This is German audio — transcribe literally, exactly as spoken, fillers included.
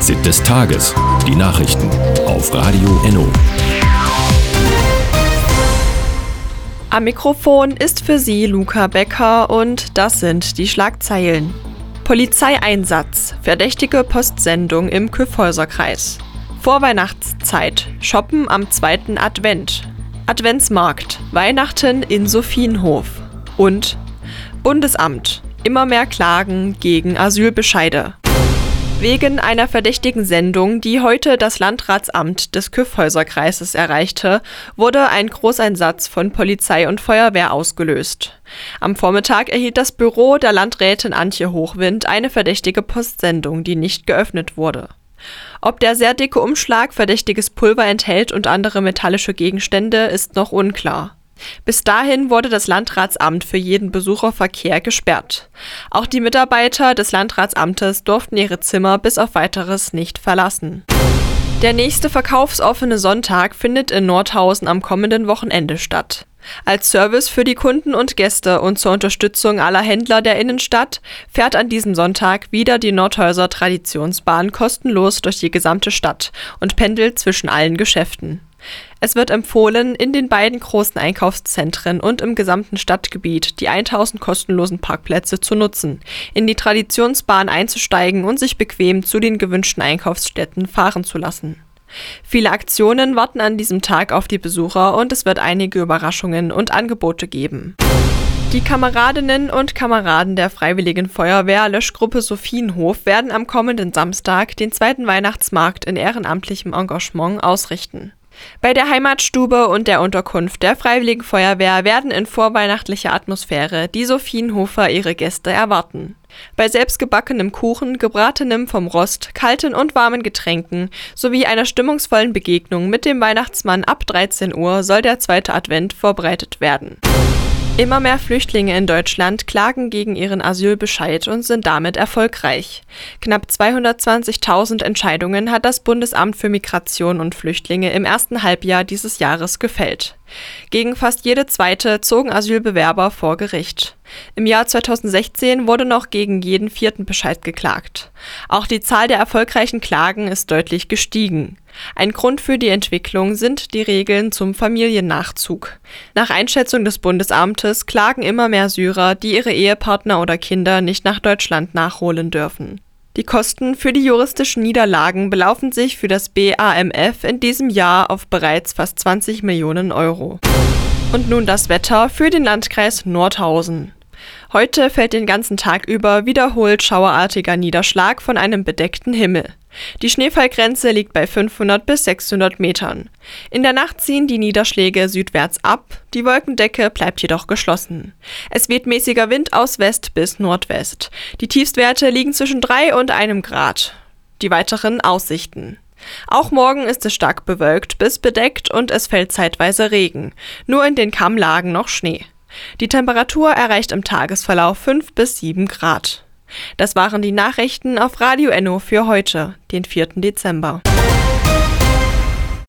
Fazit des Tages. Die Nachrichten auf Radio Enno. Am Mikrofon ist für Sie Luca Becker und das sind die Schlagzeilen. Polizeieinsatz, verdächtige Postsendung im Kyffhäuserkreis. Vorweihnachtszeit, Shoppen am zweiten Advent. Adventsmarkt, Weihnachten in Sophienhof. Und Bundesamt, immer mehr Klagen gegen Asylbescheide. Wegen einer verdächtigen Sendung, die heute das Landratsamt des Kyffhäuserkreises erreichte, wurde ein Großeinsatz von Polizei und Feuerwehr ausgelöst. Am Vormittag erhielt das Büro der Landrätin Antje Hochwind eine verdächtige Postsendung, die nicht geöffnet wurde. Ob der sehr dicke Umschlag verdächtiges Pulver enthält und andere metallische Gegenstände, ist noch unklar. Bis dahin wurde das Landratsamt für jeden Besucherverkehr gesperrt. Auch die Mitarbeiter des Landratsamtes durften ihre Zimmer bis auf Weiteres nicht verlassen. Der nächste verkaufsoffene Sonntag findet in Nordhausen am kommenden Wochenende statt. Als Service für die Kunden und Gäste und zur Unterstützung aller Händler der Innenstadt fährt an diesem Sonntag wieder die Nordhäuser Traditionsbahn kostenlos durch die gesamte Stadt und pendelt zwischen allen Geschäften. Es wird empfohlen, in den beiden großen Einkaufszentren und im gesamten Stadtgebiet die tausend kostenlosen Parkplätze zu nutzen, in die Traditionsbahn einzusteigen und sich bequem zu den gewünschten Einkaufsstätten fahren zu lassen. Viele Aktionen warten an diesem Tag auf die Besucher und es wird einige Überraschungen und Angebote geben. Die Kameradinnen und Kameraden der Freiwilligen Feuerwehr Löschgruppe Sophienhof werden am kommenden Samstag den zweiten Weihnachtsmarkt in ehrenamtlichem Engagement ausrichten. Bei der Heimatstube und der Unterkunft der Freiwilligen Feuerwehr werden in vorweihnachtlicher Atmosphäre die Sophienhofer ihre Gäste erwarten. Bei selbstgebackenem Kuchen, gebratenem vom Rost, kalten und warmen Getränken sowie einer stimmungsvollen Begegnung mit dem Weihnachtsmann ab dreizehn Uhr soll der zweite Advent vorbereitet werden. Immer mehr Flüchtlinge in Deutschland klagen gegen ihren Asylbescheid und sind damit erfolgreich. Knapp zweihundertzwanzigtausend Entscheidungen hat das Bundesamt für Migration und Flüchtlinge im ersten Halbjahr dieses Jahres gefällt. Gegen fast jede zweite zogen Asylbewerber vor Gericht. Im Jahr zweitausendsechzehn wurde noch gegen jeden vierten Bescheid geklagt. Auch die Zahl der erfolgreichen Klagen ist deutlich gestiegen. Ein Grund für die Entwicklung sind die Regeln zum Familiennachzug. Nach Einschätzung des Bundesamtes klagen immer mehr Syrer, die ihre Ehepartner oder Kinder nicht nach Deutschland nachholen dürfen. Die Kosten für die juristischen Niederlagen belaufen sich für das B A M F in diesem Jahr auf bereits fast zwanzig Millionen Euro. Und nun das Wetter für den Landkreis Nordhausen. Heute fällt den ganzen Tag über wiederholt schauerartiger Niederschlag von einem bedeckten Himmel. Die Schneefallgrenze liegt bei fünfhundert bis sechshundert Metern. In der Nacht ziehen die Niederschläge südwärts ab, die Wolkendecke bleibt jedoch geschlossen. Es weht mäßiger Wind aus West bis Nordwest. Die Tiefstwerte liegen zwischen drei und einem Grad. Die weiteren Aussichten. Auch morgen ist es stark bewölkt bis bedeckt und es fällt zeitweise Regen. Nur in den Kammlagen noch Schnee. Die Temperatur erreicht im Tagesverlauf fünf bis sieben Grad. Das waren die Nachrichten auf Radio Enno für heute, den vierten Dezember.